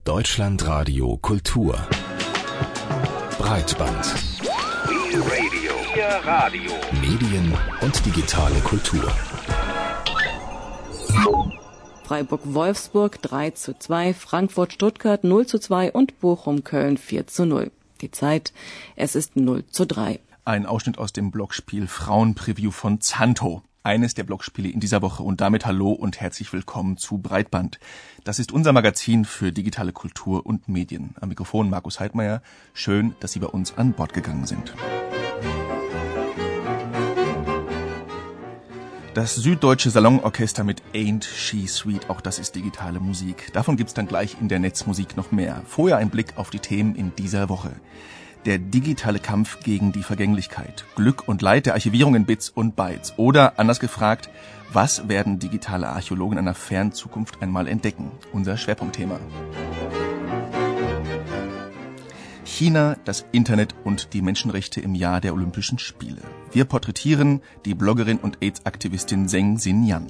Deutschlandradio Kultur Breitband Ihr Radio. Medien und digitale Kultur. Freiburg-Wolfsburg 3:2, Frankfurt-Stuttgart 0:2 und Bochum-Köln 4:0. Die Zeit, es ist 0:3. Ein Ausschnitt aus dem Blogspiel Frauenpreview von Zanto. Eines der Blogspiele in dieser Woche und damit hallo und herzlich willkommen zu Breitband. Das ist unser Magazin für digitale Kultur und Medien. Am Mikrofon Markus Heidmeier. Schön, dass Sie bei uns an Bord gegangen sind. Das Süddeutsche Salonorchester mit Ain't She Sweet, auch das ist digitale Musik. Davon gibt's dann gleich in der Netzmusik noch mehr. Vorher ein Blick auf die Themen in dieser Woche. Der digitale Kampf gegen die Vergänglichkeit. Glück und Leid der Archivierung in Bits und Bytes. Oder anders gefragt, was werden digitale Archäologen in einer fernen Zukunft einmal entdecken? Unser Schwerpunktthema. China, das Internet und die Menschenrechte im Jahr der Olympischen Spiele. Wir porträtieren die Bloggerin und AIDS-Aktivistin Zheng Xinyan.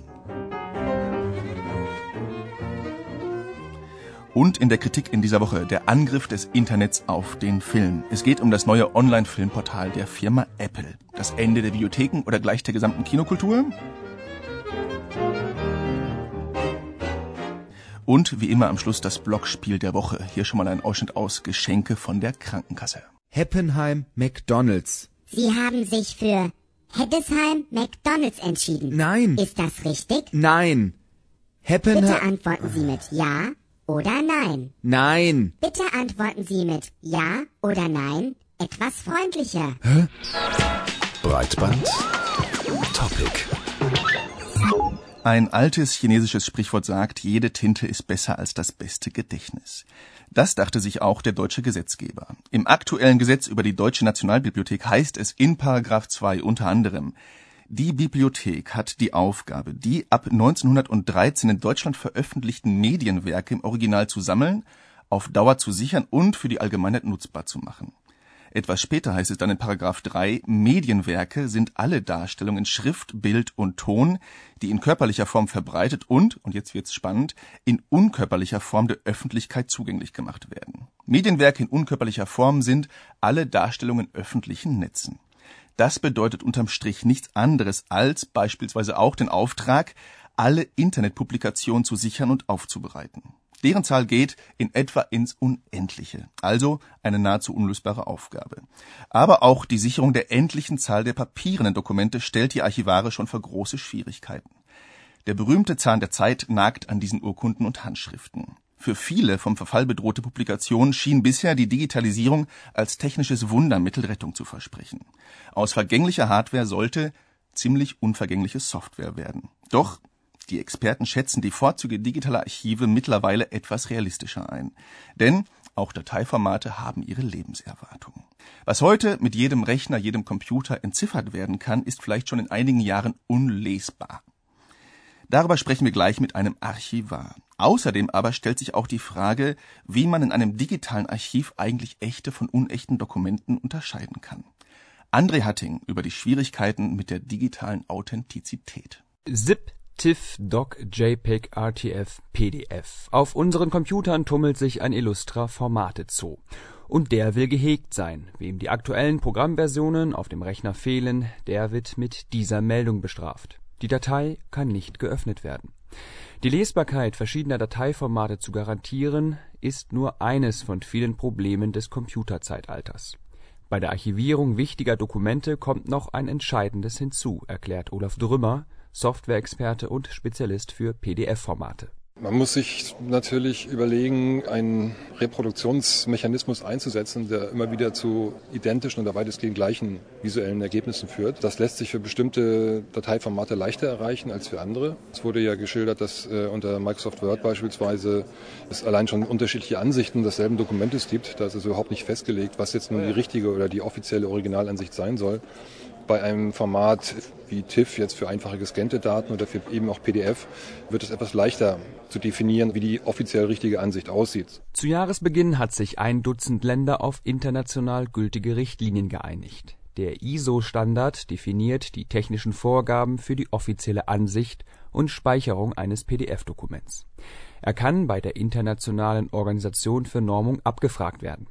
Und in der Kritik in dieser Woche der Angriff des Internets auf den Film. Es geht um das neue Online-Filmportal der Firma Apple. Das Ende der Bibliotheken oder gleich der gesamten Kinokultur? Und wie immer am Schluss das Blogspiel der Woche. Hier schon mal ein Ausschnitt aus Geschenke von der Krankenkasse. Heppenheim McDonald's. Sie haben sich für Heddesheim McDonald's entschieden. Nein. Ist das richtig? Nein. Bitte antworten Sie mit Ja oder Nein. Nein. Bitte antworten Sie mit Ja oder Nein etwas freundlicher. Breitband Topic. Ein altes chinesisches Sprichwort sagt, jede Tinte ist besser als das beste Gedächtnis. Das dachte sich auch der deutsche Gesetzgeber. Im aktuellen Gesetz über die Deutsche Nationalbibliothek heißt es in § 2 unter anderem: Die Bibliothek hat die Aufgabe, die ab 1913 in Deutschland veröffentlichten Medienwerke im Original zu sammeln, auf Dauer zu sichern und für die Allgemeinheit nutzbar zu machen. Etwas später heißt es dann in § 3, Medienwerke sind alle Darstellungen in Schrift, Bild und Ton, die in körperlicher Form verbreitet und jetzt wird's spannend, in unkörperlicher Form der Öffentlichkeit zugänglich gemacht werden. Medienwerke in unkörperlicher Form sind alle Darstellungen in öffentlichen Netzen. Das bedeutet unterm Strich nichts anderes als beispielsweise auch den Auftrag, alle Internetpublikationen zu sichern und aufzubereiten. Deren Zahl geht in etwa ins Unendliche, also eine nahezu unlösbare Aufgabe. Aber auch die Sicherung der endlichen Zahl der papierenden Dokumente stellt die Archivare schon vor große Schwierigkeiten. Der berühmte Zahn der Zeit nagt an diesen Urkunden und Handschriften. Für viele vom Verfall bedrohte Publikationen schien bisher die Digitalisierung als technisches Wundermittel Rettung zu versprechen. Aus vergänglicher Hardware sollte ziemlich unvergängliche Software werden. Doch die Experten schätzen die Vorzüge digitaler Archive mittlerweile etwas realistischer ein. Denn auch Dateiformate haben ihre Lebenserwartung. Was heute mit jedem Rechner, jedem Computer entziffert werden kann, ist vielleicht schon in einigen Jahren unlesbar. Darüber sprechen wir gleich mit einem Archivar. Außerdem aber stellt sich auch die Frage, wie man in einem digitalen Archiv eigentlich echte von unechten Dokumenten unterscheiden kann. André Hatting über die Schwierigkeiten mit der digitalen Authentizität. ZIP, TIFF, DOC, JPEG, RTF, PDF. Auf unseren Computern tummelt sich ein illustrer Formatezoo. Und der will gehegt sein. Wem die aktuellen Programmversionen auf dem Rechner fehlen, der wird mit dieser Meldung bestraft. Die Datei kann nicht geöffnet werden. Die Lesbarkeit verschiedener Dateiformate zu garantieren, ist nur eines von vielen Problemen des Computerzeitalters. Bei der Archivierung wichtiger Dokumente kommt noch ein Entscheidendes hinzu, erklärt Olaf Drümmer, Softwareexperte und Spezialist für PDF-Formate. Man muss sich natürlich überlegen, einen Reproduktionsmechanismus einzusetzen, der immer wieder zu identischen oder weitestgehend gleichen visuellen Ergebnissen führt. Das lässt sich für bestimmte Dateiformate leichter erreichen als für andere. Es wurde ja geschildert, dass unter Microsoft Word beispielsweise es allein schon unterschiedliche Ansichten desselben Dokumentes gibt. Da ist also überhaupt nicht festgelegt, was jetzt nun die richtige oder die offizielle Originalansicht sein soll. Bei einem Format wie TIFF, jetzt für einfache gescannte Daten oder für eben auch PDF, wird es etwas leichter zu definieren, wie die offiziell richtige Ansicht aussieht. Zu Jahresbeginn hat sich 1 Länder auf international gültige Richtlinien geeinigt. Der ISO-Standard definiert die technischen Vorgaben für die offizielle Ansicht und Speicherung eines PDF-Dokuments. Er kann bei der Internationalen Organisation für Normung abgefragt werden.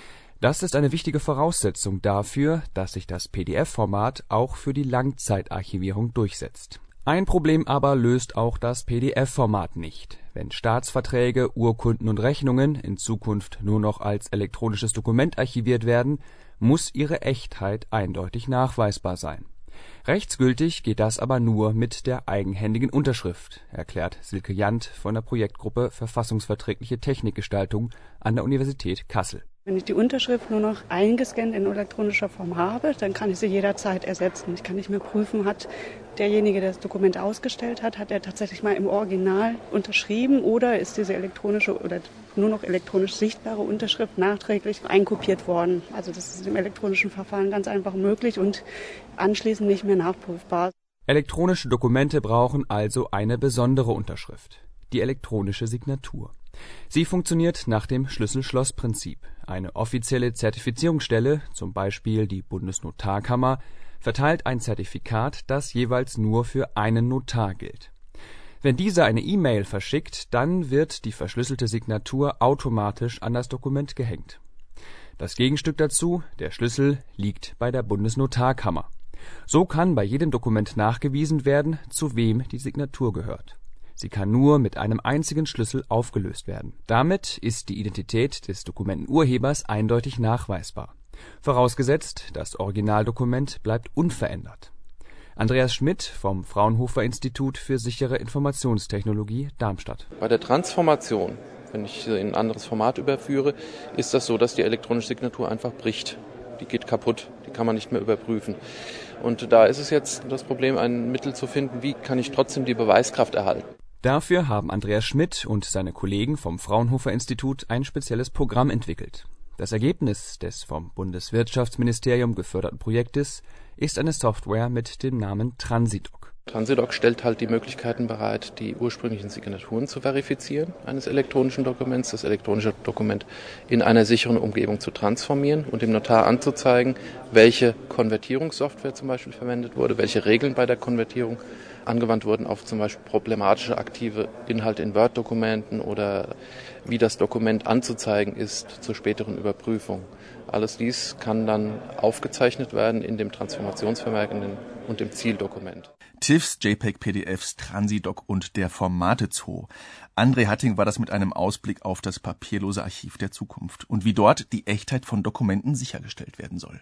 Das ist eine wichtige Voraussetzung dafür, dass sich das PDF-Format auch für die Langzeitarchivierung durchsetzt. Ein Problem aber löst auch das PDF-Format nicht. Wenn Staatsverträge, Urkunden und Rechnungen in Zukunft nur noch als elektronisches Dokument archiviert werden, muss ihre Echtheit eindeutig nachweisbar sein. Rechtsgültig geht das aber nur mit der eigenhändigen Unterschrift, erklärt Silke Jandt von der Projektgruppe Verfassungsverträgliche Technikgestaltung an der Universität Kassel. Wenn ich die Unterschrift nur noch eingescannt in elektronischer Form habe, dann kann ich sie jederzeit ersetzen. Ich kann nicht mehr prüfen, hat derjenige, der das Dokument ausgestellt hat er tatsächlich mal im Original unterschrieben oder ist diese elektronische oder nur noch elektronisch sichtbare Unterschrift nachträglich einkopiert worden. Also das ist im elektronischen Verfahren ganz einfach möglich und anschließend nicht mehr nachprüfbar. Elektronische Dokumente brauchen also eine besondere Unterschrift, die elektronische Signatur. Sie funktioniert nach dem Schlüssel-Schloss-Prinzip. Eine offizielle Zertifizierungsstelle, zum Beispiel die Bundesnotarkammer, verteilt ein Zertifikat, das jeweils nur für einen Notar gilt. Wenn dieser eine E-Mail verschickt, dann wird die verschlüsselte Signatur automatisch an das Dokument gehängt. Das Gegenstück dazu, der Schlüssel, liegt bei der Bundesnotarkammer. So kann bei jedem Dokument nachgewiesen werden, zu wem die Signatur gehört. Sie kann nur mit einem einzigen Schlüssel aufgelöst werden. Damit ist die Identität des Dokumentenurhebers eindeutig nachweisbar. Vorausgesetzt, das Originaldokument bleibt unverändert. Andreas Schmidt vom Fraunhofer Institut für sichere Informationstechnologie Darmstadt. Bei der Transformation, wenn ich sie in ein anderes Format überführe, ist das so, dass die elektronische Signatur einfach bricht. Die geht kaputt, die kann man nicht mehr überprüfen. Und da ist es jetzt das Problem, ein Mittel zu finden, wie kann ich trotzdem die Beweiskraft erhalten. Dafür haben Andreas Schmidt und seine Kollegen vom Fraunhofer Institut ein spezielles Programm entwickelt. Das Ergebnis des vom Bundeswirtschaftsministerium geförderten Projektes ist eine Software mit dem Namen Transidoc. Transidoc stellt halt die Möglichkeiten bereit, die ursprünglichen Signaturen zu verifizieren eines elektronischen Dokuments, das elektronische Dokument in einer sicheren Umgebung zu transformieren und dem Notar anzuzeigen, welche Konvertierungssoftware zum Beispiel verwendet wurde, welche Regeln bei der Konvertierung angewandt wurden auf zum Beispiel problematische aktive Inhalte in Word-Dokumenten oder wie das Dokument anzuzeigen ist zur späteren Überprüfung. Alles dies kann dann aufgezeichnet werden in dem Transformationsvermerk und dem Zieldokument. TIFFs, JPEG, PDFs, Transidoc und der Formate-Zoo. André Hatting war das mit einem Ausblick auf das papierlose Archiv der Zukunft und wie dort die Echtheit von Dokumenten sichergestellt werden soll.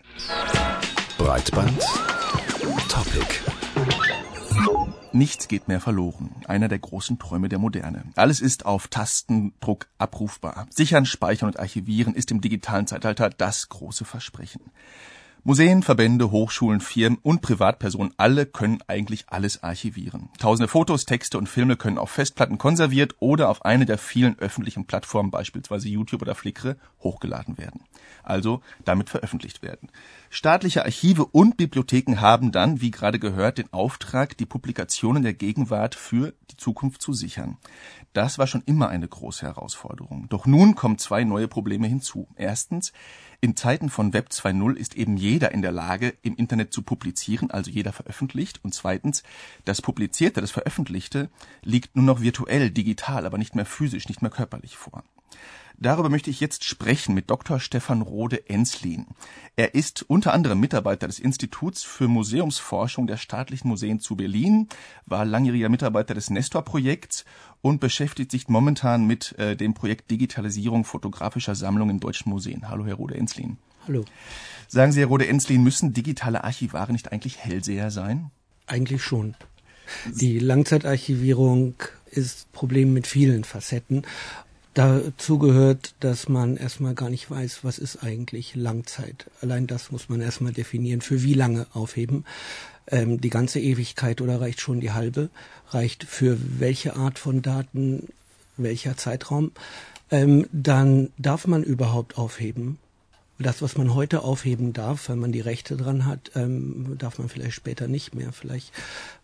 Breitband Topic. Nichts geht mehr verloren. Einer der großen Träume der Moderne. Alles ist auf Tastendruck abrufbar. Sichern, speichern und archivieren ist im digitalen Zeitalter das große Versprechen. Museen, Verbände, Hochschulen, Firmen und Privatpersonen, alle können eigentlich alles archivieren. Tausende Fotos, Texte und Filme können auf Festplatten konserviert oder auf eine der vielen öffentlichen Plattformen, beispielsweise YouTube oder Flickr, hochgeladen werden. Also damit veröffentlicht werden. Staatliche Archive und Bibliotheken haben dann, wie gerade gehört, den Auftrag, die Publikationen der Gegenwart für die Zukunft zu sichern. Das war schon immer eine große Herausforderung. Doch nun kommen zwei neue Probleme hinzu. Erstens, in Zeiten von Web 2.0 ist eben jeder in der Lage, im Internet zu publizieren, also jeder veröffentlicht. Und zweitens, das Publizierte, das Veröffentlichte, liegt nur noch virtuell, digital, aber nicht mehr physisch, nicht mehr körperlich vor. Darüber möchte ich jetzt sprechen mit Dr. Stefan Rode-Enslin. Er ist unter anderem Mitarbeiter des Instituts für Museumsforschung der Staatlichen Museen zu Berlin, war langjähriger Mitarbeiter des Nestor-Projekts und beschäftigt sich momentan mit dem Projekt Digitalisierung fotografischer Sammlungen in deutschen Museen. Hallo, Herr Rode-Enslin. Hallo. Sagen Sie, Herr Rode-Enslin, müssen digitale Archivare nicht eigentlich Hellseher sein? Eigentlich schon. Die Langzeitarchivierung ist ein Problem mit vielen Facetten. Dazu gehört, dass man erstmal gar nicht weiß, was ist eigentlich Langzeit. Allein das muss man erstmal definieren, für wie lange aufheben. Die ganze Ewigkeit oder reicht schon die halbe? Reicht für welche Art von Daten, welcher Zeitraum? Dann darf man überhaupt aufheben. Das, was man heute aufheben darf, wenn man die Rechte dran hat, darf man vielleicht später nicht mehr. Vielleicht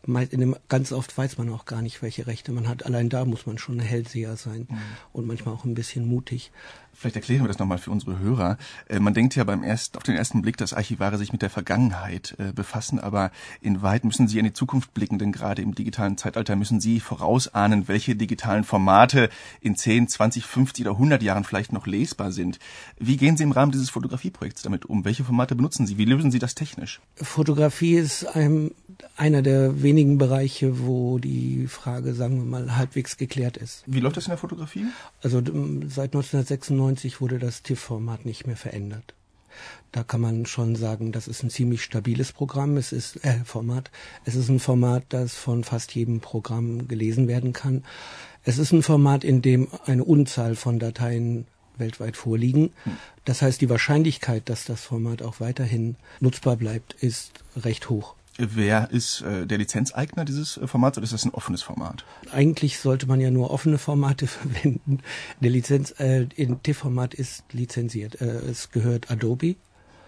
Ganz oft weiß man auch gar nicht, welche Rechte man hat. Allein da muss man schon ein Hellseher sein und manchmal auch ein bisschen mutig. Vielleicht erklären wir das nochmal für unsere Hörer. Man denkt ja auf den ersten Blick, dass Archivare sich mit der Vergangenheit befassen, aber in Wahrheit müssen sie in die Zukunft blicken, denn gerade im digitalen Zeitalter müssen sie vorausahnen, welche digitalen Formate in 10, 20, 50 oder 100 Jahren vielleicht noch lesbar sind. Wie gehen Sie im Rahmen dieses Fotografieprojekts damit um? Welche Formate benutzen Sie? Wie lösen Sie das technisch? Fotografie ist einer der wenigen Bereiche, wo die Frage, sagen wir mal, halbwegs geklärt ist. Wie läuft das in der Fotografie? Also seit 1996 wurde das TIFF-Format nicht mehr verändert. Da kann man schon sagen, das ist ein ziemlich stabiles Programm. Format. Es ist ein Format, das von fast jedem Programm gelesen werden kann. Es ist ein Format, in dem eine Unzahl von Dateien weltweit vorliegen. Das heißt, die Wahrscheinlichkeit, dass das Format auch weiterhin nutzbar bleibt, ist recht hoch. Wer ist der Lizenzeigner dieses Formats oder ist das ein offenes Format? Eigentlich sollte man ja nur offene Formate verwenden. Der in TIFF-Format ist lizenziert. Es gehört Adobe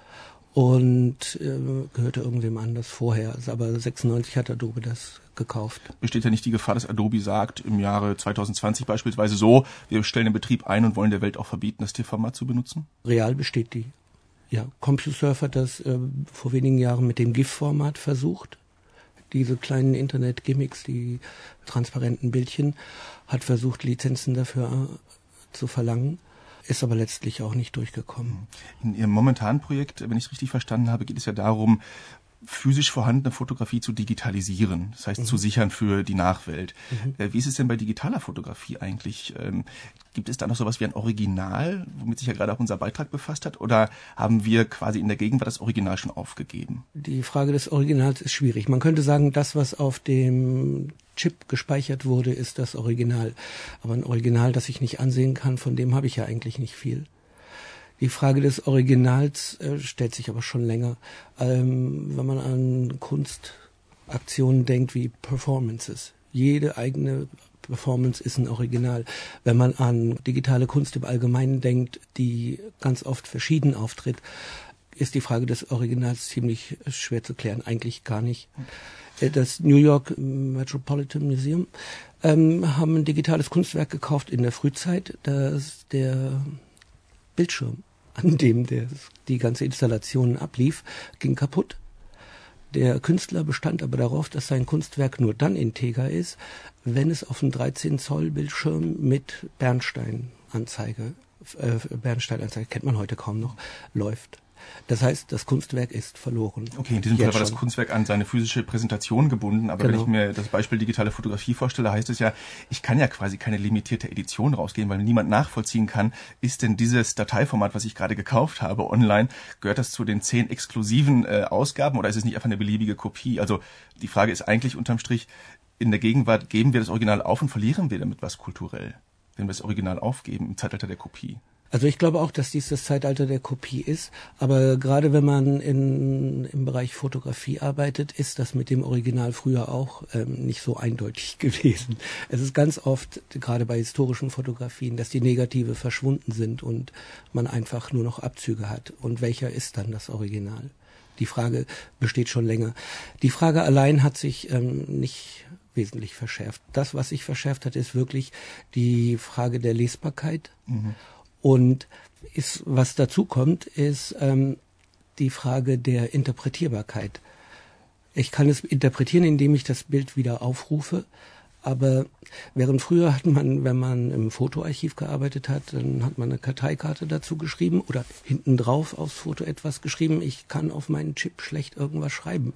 und gehörte irgendwem anders vorher. Aber 96 hat Adobe das gekauft. Besteht ja nicht die Gefahr, dass Adobe sagt, im Jahre 2020 beispielsweise so, wir stellen den Betrieb ein und wollen der Welt auch verbieten, das TIFF-Format zu benutzen? Real besteht die. Ja, CompuServe hat das vor wenigen Jahren mit dem GIF-Format versucht. Diese kleinen Internet-Gimmicks, die transparenten Bildchen, hat versucht, Lizenzen dafür zu verlangen, ist aber letztlich auch nicht durchgekommen. In Ihrem momentanen Projekt, wenn ich es richtig verstanden habe, geht es ja darum, physisch vorhandene Fotografie zu digitalisieren, das heißt zu sichern für die Nachwelt. Wie ist es denn bei digitaler Fotografie eigentlich? Gibt es da noch sowas wie ein Original, womit sich ja gerade auch unser Beitrag befasst hat, oder haben wir quasi in der Gegenwart das Original schon aufgegeben? Die Frage des Originals ist schwierig. Man könnte sagen, das, was auf dem Chip gespeichert wurde, ist das Original. Aber ein Original, das ich nicht ansehen kann, von dem habe ich ja eigentlich nicht viel. Die Frage des Originals stellt sich aber schon länger. Wenn man an Kunstaktionen denkt wie Performances. Jede eigene Performance ist ein Original. Wenn man an digitale Kunst im Allgemeinen denkt, die ganz oft verschieden auftritt, ist die Frage des Originals ziemlich schwer zu klären. Eigentlich gar nicht. Das New York Metropolitan Museum haben ein digitales Kunstwerk gekauft in der Frühzeit. Der Bildschirm, an dem die ganze Installation ablief, ging kaputt. Der Künstler bestand aber darauf, dass sein Kunstwerk nur dann integer ist, wenn es auf einem 13-Zoll-Bildschirm mit Bernsteinanzeige kennt man heute kaum noch, läuft. Das heißt, das Kunstwerk ist verloren. Okay, in diesem Fall war das Kunstwerk an seine physische Präsentation gebunden, aber wenn ich mir das Beispiel digitale Fotografie vorstelle, heißt es ja, ich kann ja quasi keine limitierte Edition rausgeben, weil niemand nachvollziehen kann, ist denn dieses Dateiformat, was ich gerade gekauft habe online, gehört das zu den 10 exklusiven Ausgaben oder ist es nicht einfach eine beliebige Kopie? Also die Frage ist eigentlich unterm Strich, in der Gegenwart geben wir das Original auf und verlieren wir damit was kulturell, wenn wir das Original aufgeben im Zeitalter der Kopie? Also ich glaube auch, dass dies das Zeitalter der Kopie ist, aber gerade wenn man im Bereich Fotografie arbeitet, ist das mit dem Original früher auch nicht so eindeutig gewesen. Es ist ganz oft, gerade bei historischen Fotografien, dass die Negative verschwunden sind und man einfach nur noch Abzüge hat. Und welcher ist dann das Original? Die Frage besteht schon länger. Die Frage allein hat sich nicht wesentlich verschärft. Das, was sich verschärft hat, ist wirklich die Frage der Lesbarkeit. Und was dazu kommt, ist die Frage der Interpretierbarkeit. Ich kann es interpretieren, indem ich das Bild wieder aufrufe, aber während früher hat man, wenn man im Fotoarchiv gearbeitet hat, dann hat man eine Karteikarte dazu geschrieben oder hinten drauf aufs Foto etwas geschrieben. Ich kann auf meinen Chip schlecht irgendwas schreiben.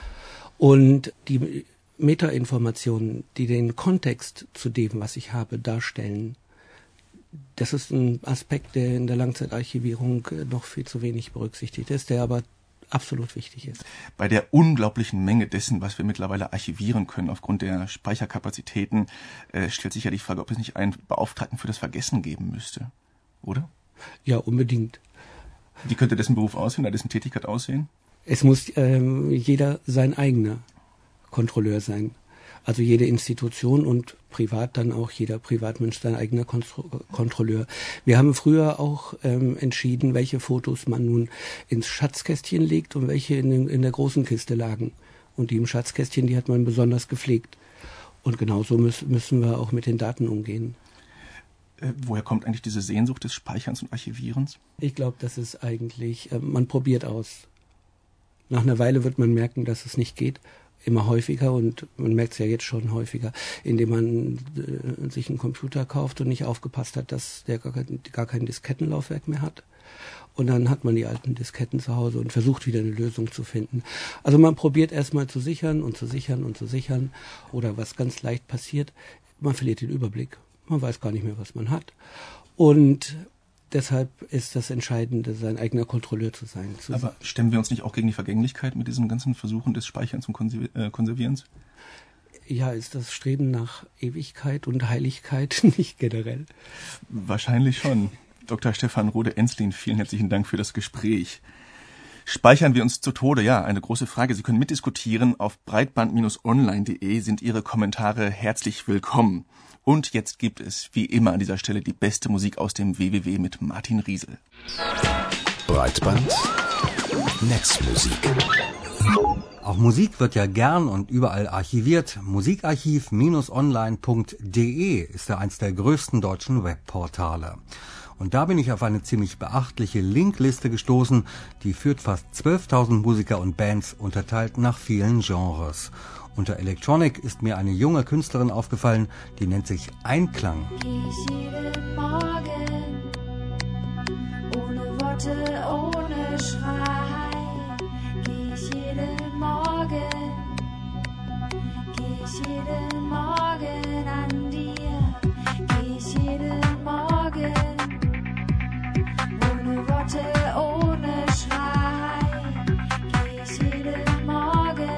Und die Metainformationen, die den Kontext zu dem, was ich habe, darstellen, das ist ein Aspekt, der in der Langzeitarchivierung noch viel zu wenig berücksichtigt ist, der aber absolut wichtig ist. Bei der unglaublichen Menge dessen, was wir mittlerweile archivieren können aufgrund der Speicherkapazitäten, stellt sich ja die Frage, ob es nicht einen Beauftragten für das Vergessen geben müsste, oder? Ja, unbedingt. Wie könnte dessen Beruf aussehen, dessen Tätigkeit aussehen? Es muss jeder sein eigener Kontrolleur sein. Also jede Institution und privat dann auch jeder Privatmensch sein eigener Kontrolleur. Wir haben früher auch entschieden, welche Fotos man nun ins Schatzkästchen legt und welche in der großen Kiste lagen. Und die im Schatzkästchen, die hat man besonders gepflegt. Und genauso müssen wir auch mit den Daten umgehen. Woher kommt eigentlich diese Sehnsucht des Speicherns und Archivierens? Ich glaube, das ist eigentlich, man probiert aus. Nach einer Weile wird man merken, dass es nicht geht. Immer häufiger, und man merkt es ja jetzt schon häufiger, indem man sich einen Computer kauft und nicht aufgepasst hat, dass der gar kein Diskettenlaufwerk mehr hat. Und dann hat man die alten Disketten zu Hause und versucht wieder eine Lösung zu finden. Also man probiert erstmal zu sichern und zu sichern und zu sichern. Oder was ganz leicht passiert, man verliert den Überblick. Man weiß gar nicht mehr, was man hat. Und deshalb ist das Entscheidende, sein eigener Kontrolleur zu sein. Aber stemmen wir uns nicht auch gegen die Vergänglichkeit mit diesen ganzen Versuchen des Speicherns und Konservierens? Ja, ist das Streben nach Ewigkeit und Heiligkeit nicht generell? Wahrscheinlich schon. Dr. Stefan Rode-Enslin, vielen herzlichen Dank für das Gespräch. Speichern wir uns zu Tode? Ja, eine große Frage. Sie können mitdiskutieren. Auf breitband-online.de sind Ihre Kommentare herzlich willkommen. Und jetzt gibt es, wie immer an dieser Stelle, die beste Musik aus dem WWW mit Martin Riesel. Breitband Netzmusik. Auch Musik wird ja gern und überall archiviert. Musikarchiv-online.de ist ja eins der größten deutschen Webportale. Und da bin ich auf eine ziemlich beachtliche Linkliste gestoßen, die führt fast 12.000 Musiker und Bands, unterteilt nach vielen Genres. Unter Electronic ist mir eine junge Künstlerin aufgefallen, die nennt sich Einklang. Geh ich jeden Morgen, ohne Worte, ohne Schrei. Geh ich jeden Morgen, geh ich jeden Morgen an dir. Geh ich jeden Morgen, ohne Worte, ohne Schrei. Geh ich jeden Morgen,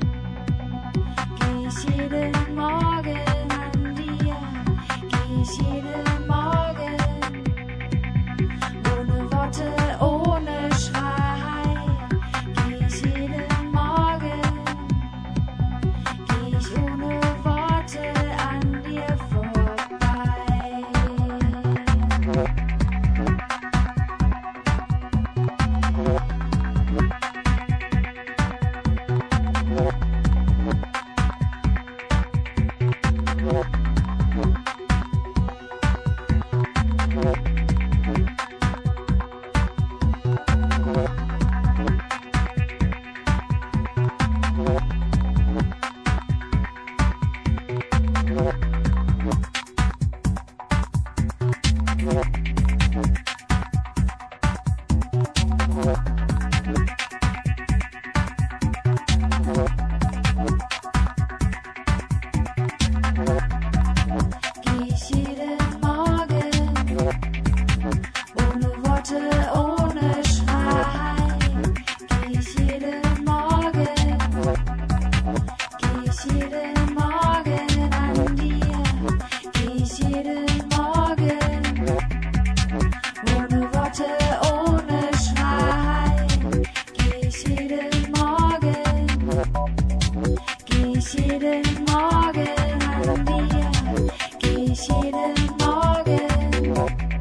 geh ich jeden Morgen an dir. Geh ich jeden Morgen, ohne Worte, ohne Schrei. Geh ich jeden Morgen, geh ich ohne Worte an dir vorbei. Geh ich jeden Morgen, ohne Worte, ohne Schrei. Geh ich jeden Morgen, geh ich jeden Morgen an dir. Geh ich jeden Morgen, ohne Worte, ohne Schrei. Geh ich jeden Morgen, geh ich jeden Morgen an dir. Geh ich jeden Morgen,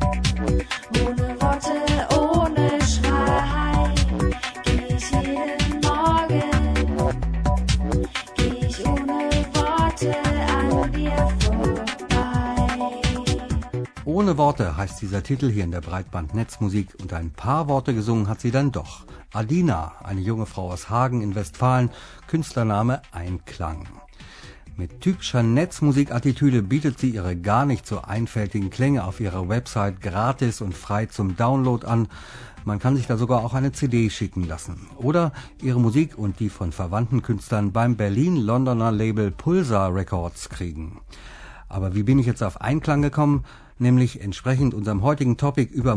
ohne Worte, ohne Schrei. Geh ich jeden Morgen, geh ich ohne Worte an dir vorbei. Ohne Worte heißt dieser Titel hier in der Breitband-Netzmusik, und ein paar Worte gesungen hat sie dann doch. Adina, eine junge Frau aus Hagen in Westfalen, Künstlername Einklang. Mit typischer Netzmusikattitüde bietet sie ihre gar nicht so einfältigen Klänge auf ihrer Website gratis und frei zum Download an. Man kann sich da sogar auch eine CD schicken lassen. Oder ihre Musik und die von verwandten Künstlern beim Berlin-Londoner Label Pulsar Records kriegen. Aber wie bin ich jetzt auf Einklang gekommen? Nämlich entsprechend unserem heutigen Topic über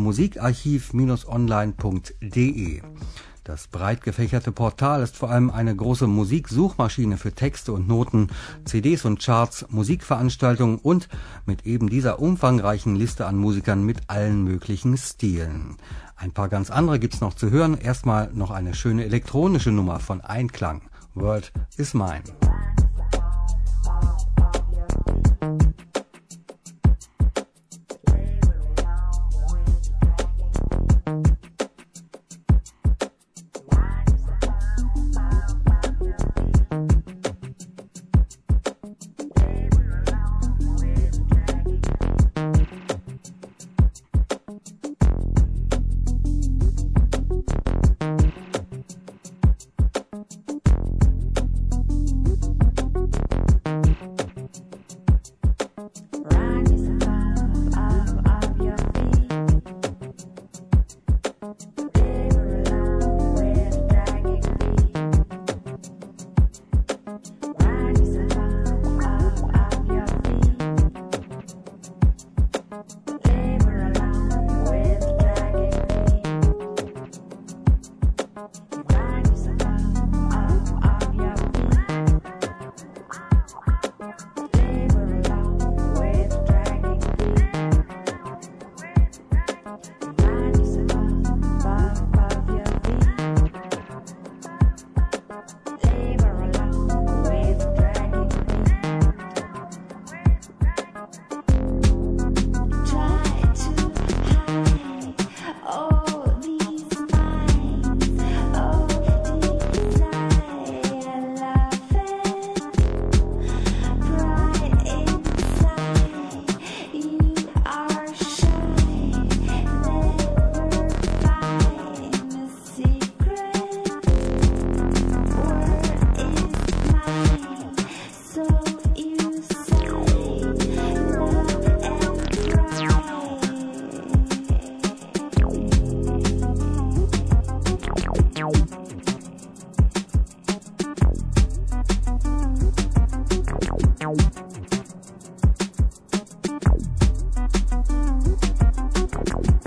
musikarchiv-online.de. Das breit gefächerte Portal ist vor allem eine große Musiksuchmaschine für Texte und Noten, CDs und Charts, Musikveranstaltungen und mit eben dieser umfangreichen Liste an Musikern mit allen möglichen Stilen. Ein paar ganz andere gibt's noch zu hören. Erstmal noch eine schöne elektronische Nummer von Einklang. World is Mine.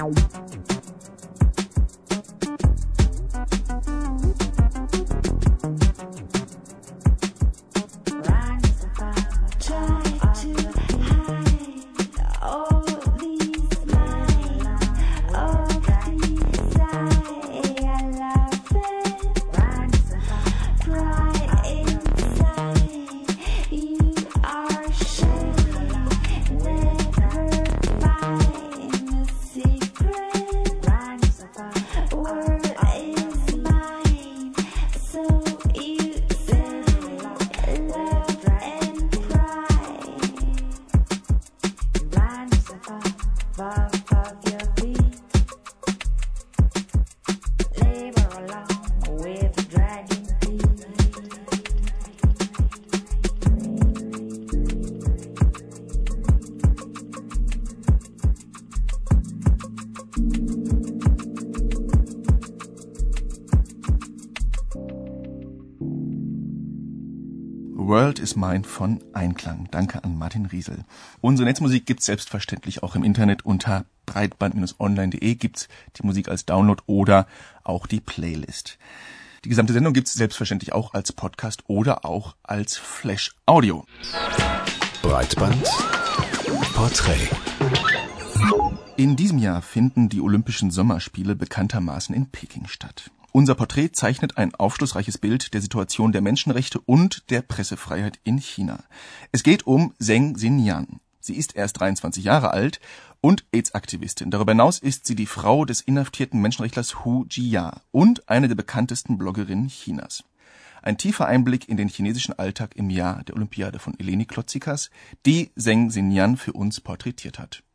World is Mine von Einklang. Danke an Martin Riesel. Unsere Netzmusik gibt's selbstverständlich auch im Internet. Unter breitband-online.de gibt's die Musik als Download oder auch die Playlist. Die gesamte Sendung gibt's selbstverständlich auch als Podcast oder auch als Flash-Audio. Breitband Porträt. In diesem Jahr finden die Olympischen Sommerspiele bekanntermaßen in Peking statt. Unser Porträt zeichnet ein aufschlussreiches Bild der Situation der Menschenrechte und der Pressefreiheit in China. Es geht um Zheng Xinjiang. Sie ist erst 23 Jahre alt und AIDS-Aktivistin. Darüber hinaus ist sie die Frau des inhaftierten Menschenrechtlers Hu Jia und eine der bekanntesten Bloggerinnen Chinas. Ein tiefer Einblick in den chinesischen Alltag im Jahr der Olympiade von Eleni Klotsikas, die Zheng Xinjiang für uns porträtiert hat.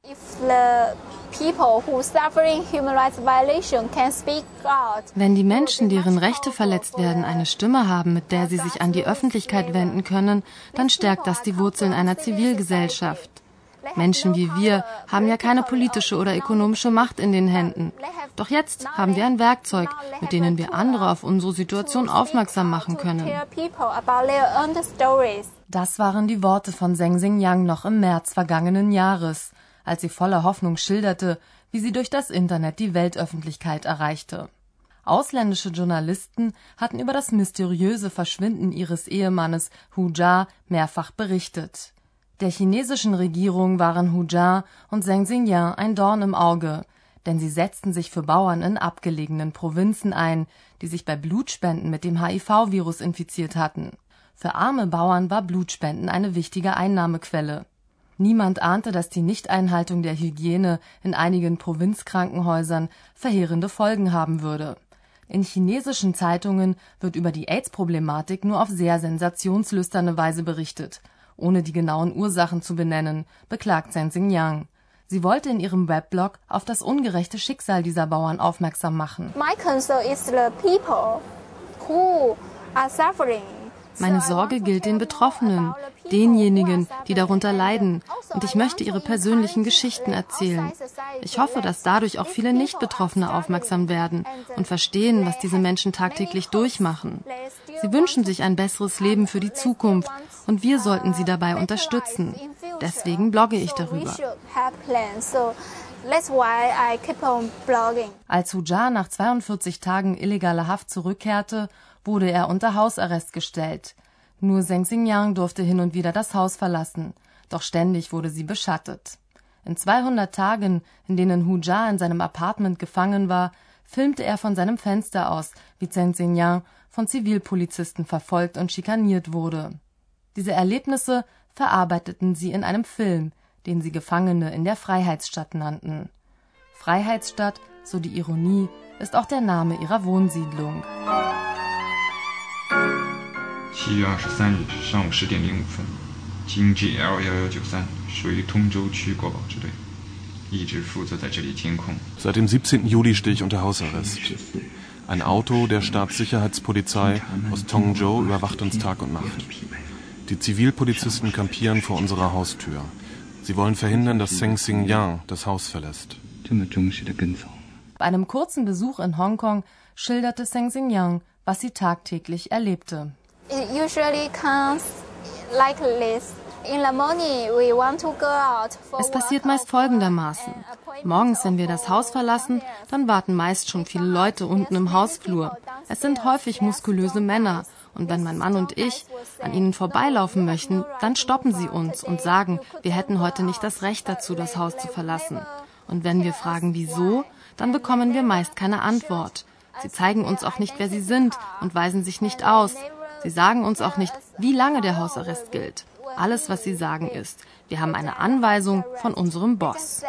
Wenn die Menschen, deren Rechte verletzt werden, eine Stimme haben, mit der sie sich an die Öffentlichkeit wenden können, dann stärkt das die Wurzeln einer Zivilgesellschaft. Menschen wie wir haben ja keine politische oder ökonomische Macht in den Händen. Doch jetzt haben wir ein Werkzeug, mit dem wir andere auf unsere Situation aufmerksam machen können. Das waren die Worte von Zheng Xinjiang noch im März vergangenen Jahres, als sie voller Hoffnung schilderte, wie sie durch das Internet die Weltöffentlichkeit erreichte. Ausländische Journalisten hatten über das mysteriöse Verschwinden ihres Ehemannes Hu Jia mehrfach berichtet. Der chinesischen Regierung waren Hu Jia und Zheng Xinjiang ein Dorn im Auge, denn sie setzten sich für Bauern in abgelegenen Provinzen ein, die sich bei Blutspenden mit dem HIV-Virus infiziert hatten. Für arme Bauern war Blutspenden eine wichtige Einnahmequelle. Niemand ahnte, dass die Nichteinhaltung der Hygiene in einigen Provinzkrankenhäusern verheerende Folgen haben würde. In chinesischen Zeitungen wird über die AIDS-Problematik nur auf sehr sensationslüsterne Weise berichtet, ohne die genauen Ursachen zu benennen, beklagt Zheng Xinjiang. Sie wollte in ihrem Weblog auf das ungerechte Schicksal dieser Bauern aufmerksam machen. Meine Sorge gilt den Betroffenen, denjenigen, die darunter leiden, und ich möchte ihre persönlichen Geschichten erzählen. Ich hoffe, dass dadurch auch viele Nicht-Betroffene aufmerksam werden und verstehen, was diese Menschen tagtäglich durchmachen. Sie wünschen sich ein besseres Leben für die Zukunft und wir sollten sie dabei unterstützen. Deswegen blogge ich darüber. Als Hu Jia nach 42 Tagen illegaler Haft zurückkehrte, wurde er unter Hausarrest gestellt. Nur Zheng Xinjiang durfte hin und wieder das Haus verlassen, doch ständig wurde sie beschattet. In 200 Tagen, in denen Hu Jia in seinem Apartment gefangen war, filmte er von seinem Fenster aus, wie Zheng Xinjiang von Zivilpolizisten verfolgt und schikaniert wurde. Diese Erlebnisse verarbeiteten sie in einem Film, den sie Gefangene in der Freiheitsstadt nannten. Freiheitsstadt, so die Ironie, ist auch der Name ihrer Wohnsiedlung. 7月23日上午10点05分，经 GL1193 属于通州区国保支队，一直负责在这里监控。 Seit dem 17. Juli stehe ich unter Hausarrest. Ein Auto der Staatssicherheitspolizei aus Tongzhou überwacht uns Tag und Nacht. Die Zivilpolizisten kampieren vor unserer Haustür. Sie wollen verhindern, dass Zheng Xinjiang das Haus verlässt. Bei einem kurzen Besuch in Hongkong schilderte Zheng Xinjiang, was sie tagtäglich erlebte. In the morning we want to go out for Es passiert meist folgendermaßen. Morgens, wenn wir das Haus verlassen, dann warten meist schon viele Leute unten im Hausflur. Es sind häufig muskulöse Männer. Und wenn mein Mann und ich an ihnen vorbeilaufen möchten, dann stoppen sie uns und sagen, wir hätten heute nicht das Recht dazu, das Haus zu verlassen. Und wenn wir fragen, wieso, dann bekommen wir meist keine Antwort. Sie zeigen uns auch nicht, wer sie sind und weisen sich nicht aus. Sie sagen uns auch nicht, wie lange der Hausarrest gilt. Alles, was sie sagen, ist, wir haben eine Anweisung von unserem Boss.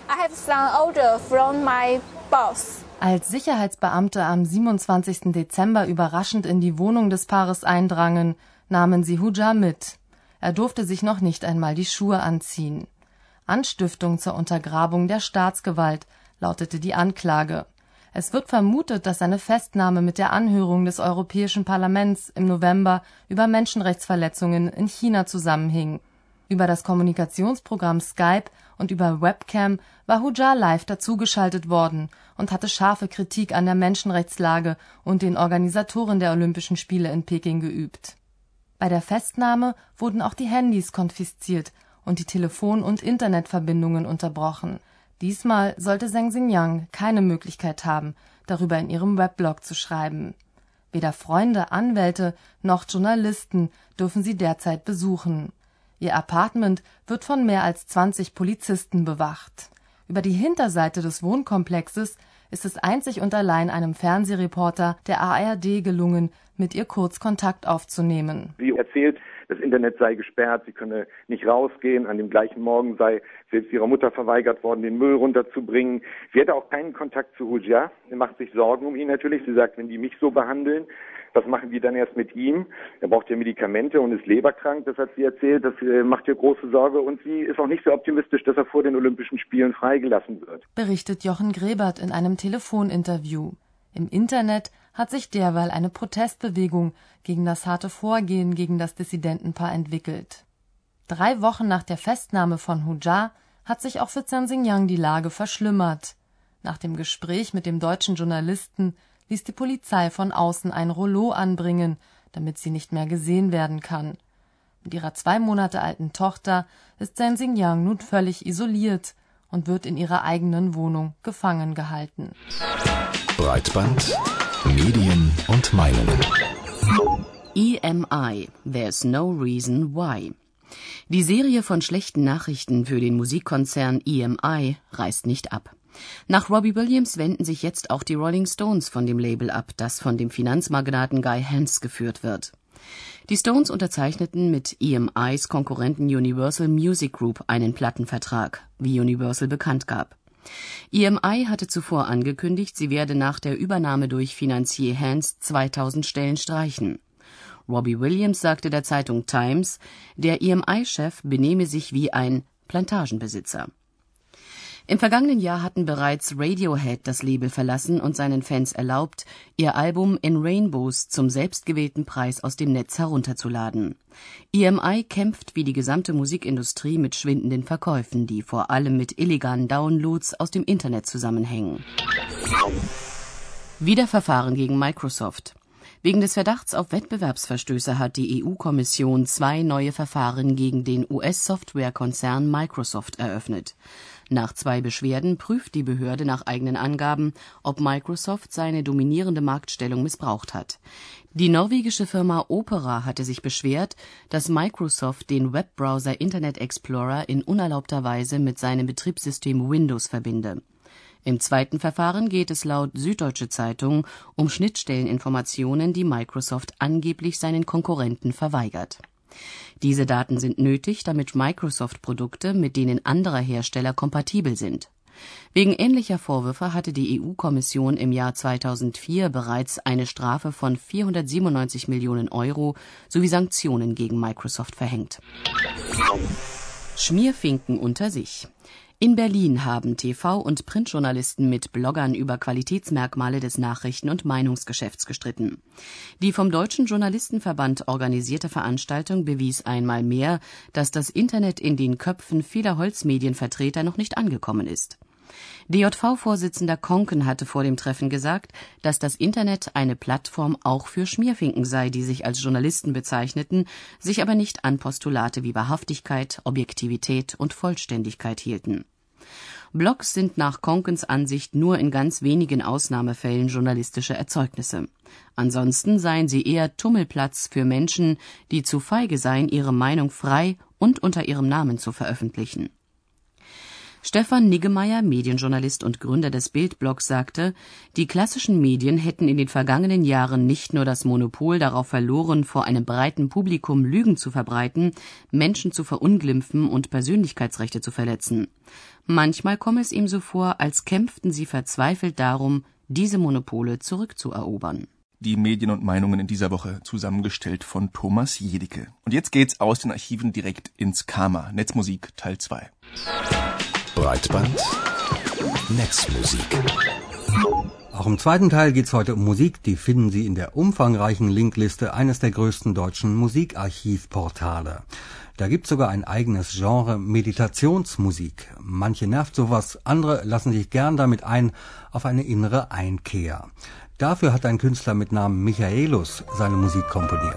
Als Sicherheitsbeamte am 27. Dezember überraschend in die Wohnung des Paares eindrangen, nahmen sie Hujah mit. Er durfte sich noch nicht einmal die Schuhe anziehen. Anstiftung zur Untergrabung der Staatsgewalt lautete die Anklage. Es wird vermutet, dass seine Festnahme mit der Anhörung des Europäischen Parlaments im November über Menschenrechtsverletzungen in China zusammenhing. Über das Kommunikationsprogramm Skype und über Webcam war Hujah live dazugeschaltet worden und hatte scharfe Kritik an der Menschenrechtslage und den Organisatoren der Olympischen Spiele in Peking geübt. Bei der Festnahme wurden auch die Handys konfisziert und die Telefon- und Internetverbindungen unterbrochen. Diesmal sollte Zheng Xinjiang keine Möglichkeit haben, darüber in ihrem Weblog zu schreiben. Weder Freunde, Anwälte noch Journalisten dürfen sie derzeit besuchen. Ihr Appartement wird von mehr als 20 Polizisten bewacht. Über die Hinterseite des Wohnkomplexes ist es einzig und allein einem Fernsehreporter der ARD gelungen, mit ihr kurz Kontakt aufzunehmen. Sie erzählt, das Internet sei gesperrt, sie könne nicht rausgehen. An dem gleichen Morgen sei selbst ihrer Mutter verweigert worden, den Müll runterzubringen. Sie hätte auch keinen Kontakt zu Hujah. Sie macht sich Sorgen um ihn natürlich. Sie sagt, wenn die mich so behandeln, was machen die dann erst mit ihm? Er braucht ja Medikamente und ist leberkrank, das hat sie erzählt. Das macht ihr große Sorge und sie ist auch nicht so optimistisch, dass er vor den Olympischen Spielen freigelassen wird. Berichtet Jochen Grebert in einem Telefoninterview. Im Internet hat sich derweil eine Protestbewegung gegen das harte Vorgehen gegen das Dissidentenpaar entwickelt. 3 Wochen nach der Festnahme von Hujah hat sich auch für Zheng Xinjiang die Lage verschlimmert. Nach dem Gespräch mit dem deutschen Journalisten ließ die Polizei von außen ein Rollo anbringen, damit sie nicht mehr gesehen werden kann. Mit ihrer 2 Monate alten Tochter ist Zheng Xinjiang nun völlig isoliert und wird in ihrer eigenen Wohnung gefangen gehalten. Breitband, Medien und Meinungen. EMI, There's No Reason Why. Die Serie von schlechten Nachrichten für den Musikkonzern EMI reißt nicht ab. Nach Robbie Williams wenden sich jetzt auch die Rolling Stones von dem Label ab, das von dem Finanzmagnaten Guy Hens geführt wird. Die Stones unterzeichneten mit EMIs Konkurrenten Universal Music Group einen Plattenvertrag, wie Universal bekannt gab. EMI hatte zuvor angekündigt, sie werde nach der Übernahme durch Finanzier Hens 2000 Stellen streichen. Robbie Williams sagte der Zeitung Times, der EMI-Chef benehme sich wie ein Plantagenbesitzer. Im vergangenen Jahr hatten bereits Radiohead das Label verlassen und seinen Fans erlaubt, ihr Album In Rainbows zum selbstgewählten Preis aus dem Netz herunterzuladen. EMI kämpft wie die gesamte Musikindustrie mit schwindenden Verkäufen, die vor allem mit illegalen Downloads aus dem Internet zusammenhängen. Wieder Verfahren gegen Microsoft. Wegen des Verdachts auf Wettbewerbsverstöße hat die EU-Kommission 2 neue Verfahren gegen den US-Softwarekonzern Microsoft eröffnet. Nach 2 Beschwerden prüft die Behörde nach eigenen Angaben, ob Microsoft seine dominierende Marktstellung missbraucht hat. Die norwegische Firma Opera hatte sich beschwert, dass Microsoft den Webbrowser Internet Explorer in unerlaubter Weise mit seinem Betriebssystem Windows verbinde. Im zweiten Verfahren geht es laut Süddeutsche Zeitung um Schnittstelleninformationen, die Microsoft angeblich seinen Konkurrenten verweigert. Diese Daten sind nötig, damit Microsoft-Produkte mit denen anderer Hersteller kompatibel sind. Wegen ähnlicher Vorwürfe hatte die EU-Kommission im Jahr 2004 bereits eine Strafe von 497 Millionen Euro sowie Sanktionen gegen Microsoft verhängt. Schmierfinken unter sich. In Berlin haben TV- und Printjournalisten mit Bloggern über Qualitätsmerkmale des Nachrichten- und Meinungsgeschäfts gestritten. Die vom Deutschen Journalistenverband organisierte Veranstaltung bewies einmal mehr, dass das Internet in den Köpfen vieler Holzmedienvertreter noch nicht angekommen ist. DJV-Vorsitzender Konken hatte vor dem Treffen gesagt, dass das Internet eine Plattform auch für Schmierfinken sei, die sich als Journalisten bezeichneten, sich aber nicht an Postulate wie Wahrhaftigkeit, Objektivität und Vollständigkeit hielten. Blogs sind nach Konkens Ansicht nur in ganz wenigen Ausnahmefällen journalistische Erzeugnisse. Ansonsten seien sie eher Tummelplatz für Menschen, die zu feige seien, ihre Meinung frei und unter ihrem Namen zu veröffentlichen. Stefan Niggemeier, Medienjournalist und Gründer des Bild-Blogs, sagte, die klassischen Medien hätten in den vergangenen Jahren nicht nur das Monopol darauf verloren, vor einem breiten Publikum Lügen zu verbreiten, Menschen zu verunglimpfen und Persönlichkeitsrechte zu verletzen. Manchmal komme es ihm so vor, als kämpften sie verzweifelt darum, diese Monopole zurückzuerobern. Die Medien und Meinungen in dieser Woche zusammengestellt von Thomas Jedicke. Und jetzt geht's aus den Archiven direkt ins Karma. Netzmusik Teil 2. Breitband Netzmusik. Auch im zweiten Teil geht's heute um Musik. Die finden Sie in der umfangreichen Linkliste eines der größten deutschen Musikarchivportale. Da gibt's sogar ein eigenes Genre Meditationsmusik. Manche nervt sowas, andere lassen sich gern damit ein auf eine innere Einkehr. Dafür hat ein Künstler mit Namen Michaelus seine Musik komponiert.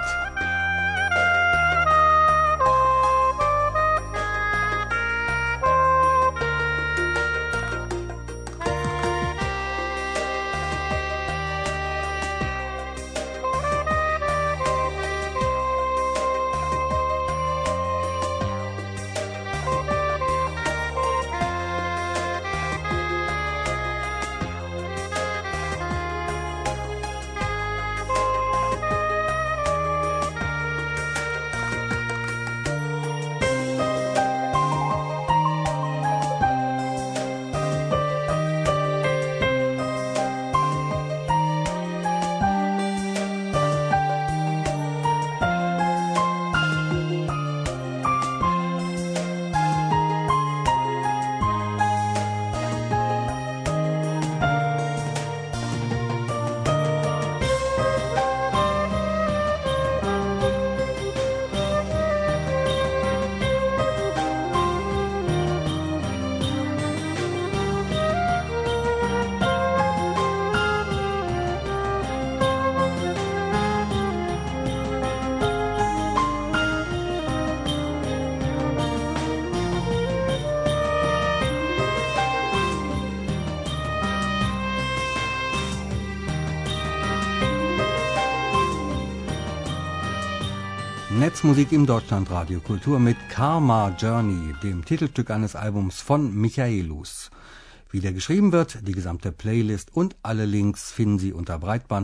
Netzmusik im Deutschlandradio Kultur mit Karma Journey, dem Titelstück eines Albums von Michaelus. Wie der geschrieben wird, die gesamte Playlist und alle Links finden Sie unter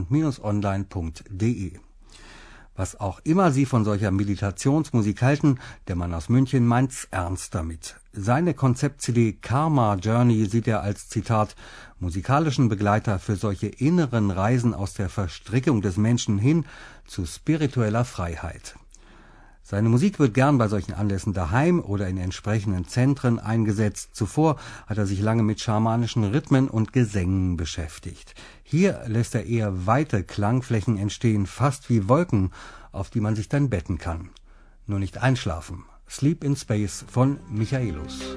breitband-online.de. Was auch immer Sie von solcher Meditationsmusik halten, der Mann aus München meint's ernst damit. Seine Konzept-CD Karma Journey sieht er als, Zitat, musikalischen Begleiter für solche inneren Reisen aus der Verstrickung des Menschen hin zu spiritueller Freiheit. Seine Musik wird gern bei solchen Anlässen daheim oder in entsprechenden Zentren eingesetzt. Zuvor hat er sich lange mit schamanischen Rhythmen und Gesängen beschäftigt. Hier lässt er eher weite Klangflächen entstehen, fast wie Wolken, auf die man sich dann betten kann. Nur nicht einschlafen. Sleep in Space von Michaelus.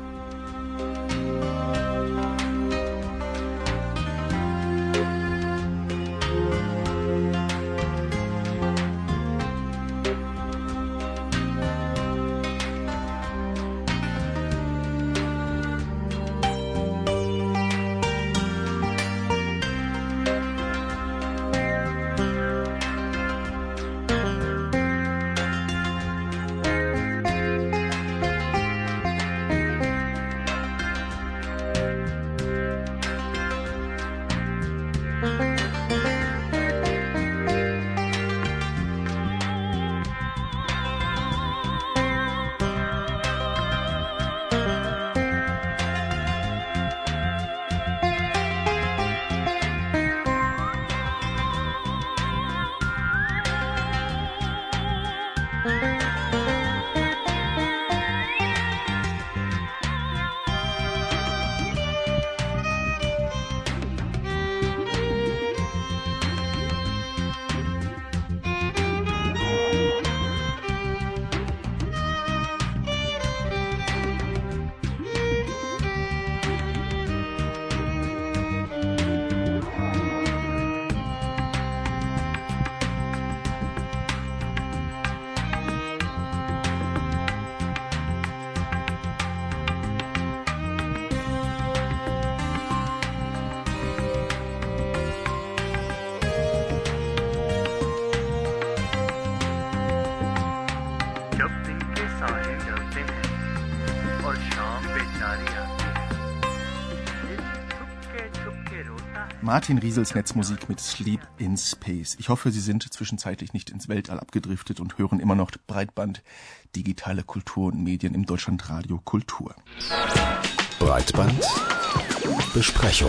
Martin Riesels Netzmusik mit Sleep in Space. Ich hoffe, Sie sind zwischenzeitlich nicht ins Weltall abgedriftet und hören immer noch Breitband, digitale Kultur und Medien im Deutschlandradio Kultur. Breitband Besprechung.